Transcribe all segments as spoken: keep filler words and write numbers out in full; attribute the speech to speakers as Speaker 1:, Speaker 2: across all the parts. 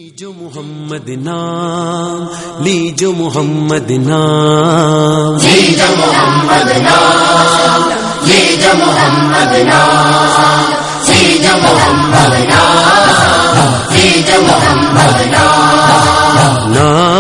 Speaker 1: لیجو محمد نام، لیجو محمد نام،
Speaker 2: لیجو محمد نام، لیجو محمد نام، لیجو محمد نام، لیجو محمد نام،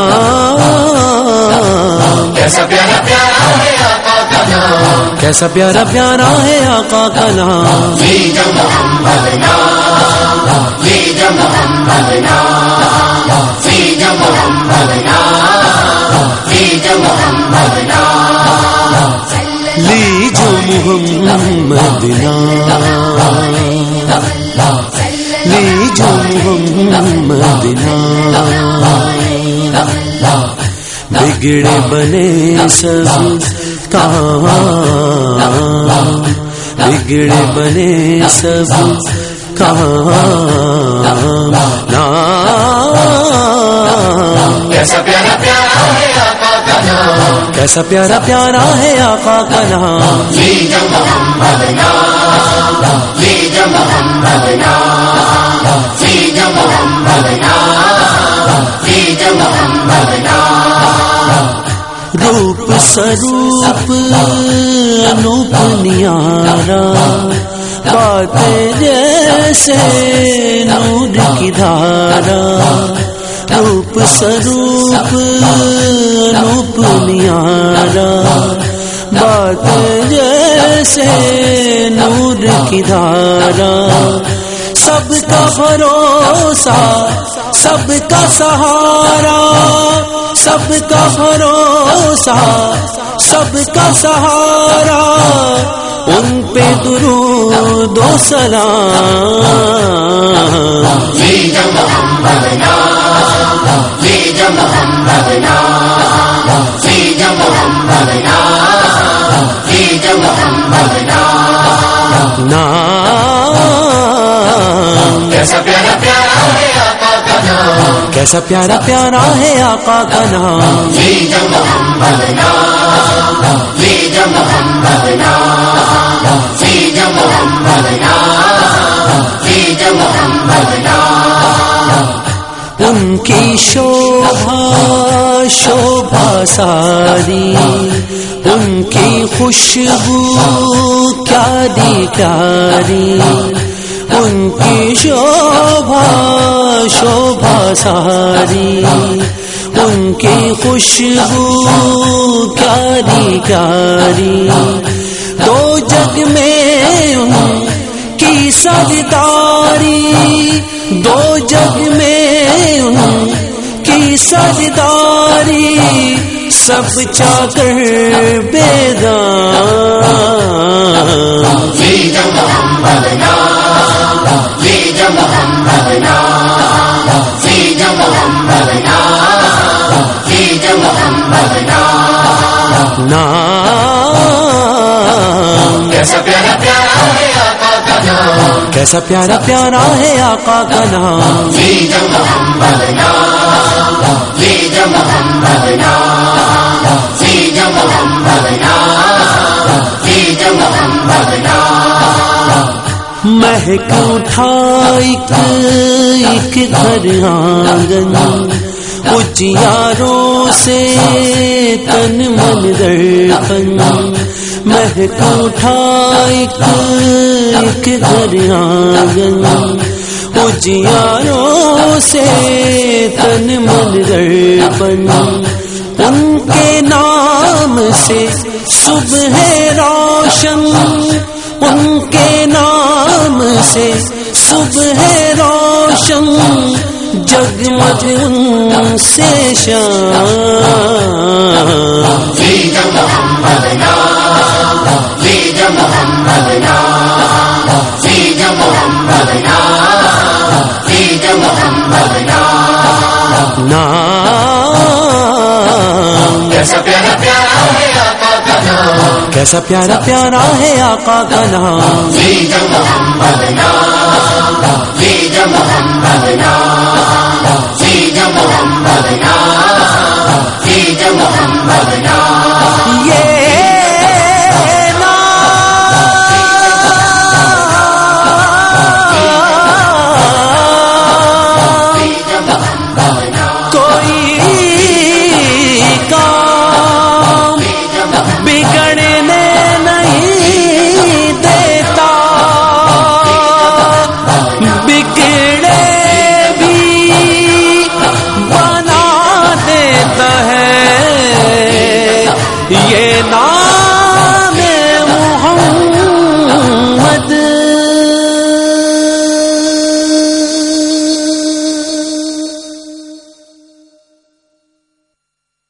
Speaker 1: نام
Speaker 2: کیسا پیارا پیارا ہے آقا کا نام،
Speaker 1: کیسا پیارا پیارا ہے آقا کا نام،
Speaker 2: لیجو محمد نام، لیجو محمد نام، لیجو محمد نام، لیجو محمد نام،
Speaker 1: لیجو محمد نام، لیجو محمد نام، بگڑے بنے سب کام، بگڑے بنے سب کام، نام
Speaker 2: کیسا پیارا پیارا ہے آقا کا نام،
Speaker 1: کیسا پیارا پیارا ہے آقا کا نام،
Speaker 2: لیجو محمد نام، لیجو محمد نام، لیجو محمد نام، لیجو محمد نام،
Speaker 1: روپ سروپ انوپ نیارا، باتیں جیسے نور کی دھارا، روپ سروپ انوپ نیارا، باتیں جیسے نور کی دھارا، سب کا بھروسہ سب کا سہارا، سب کا بھروسہ سب کا سہارا، ان پہ درود و سلام،
Speaker 2: لیجو محمد نام، لیجو محمد نام، لیجو محمد نام، لیجو محمد نام،
Speaker 1: نام
Speaker 2: کیسا پیارا پیارا ہے آقا کا نام،
Speaker 1: کیسا پیارا پیارا ہے آقا کا نام،
Speaker 2: لیجو محمد نام، لیجو محمد نام، لیجو محمد نام، لیجو محمد نام،
Speaker 1: ان کی شوبھا شوبھا ساری، ان کی خوشبو پیاری پیاری، ان کی شوبھا شوبھا ساری، ان کی خوشبو پیاری پیاری، دو جگ میں ان کی سرداری، دو جگ میں ان کی سرداری، سب چاکر بیدار،
Speaker 2: لیجو محمد نام، لیجو محمد نام، لیجو محمد نام، لیجو محمد نام،
Speaker 1: نام
Speaker 2: کیسا پیارا پیارا ہے آقا کا نام،
Speaker 1: کیسا پیارا پیارا ہے آقا کا نام،
Speaker 2: لیجو محمد نام، لیجو محمد نام، لیجو محمد نام، لیجو محمد نام،
Speaker 1: مہک اٹھا ایک ایک گھر آنگن، اجیاروں سے تن من درپن، مہک اٹھا ایک ایک گھر آنگن، اجیاروں سے تن من درپن، ان کے نام سے صبح روشن، ان کے نام سے صبح روشن، جگمگ ان سے شام،
Speaker 2: لیجو محمد نام، لیجو محمد نام، لیجو محمد نام، لیجو محمد نام،
Speaker 1: نام
Speaker 2: کیسا پیارا پیارا ہے آقا کا نام،
Speaker 1: کیسا پیارا پیارا ہے آقا کا نام،
Speaker 2: لیجو محمد نام، لیجو محمد نام،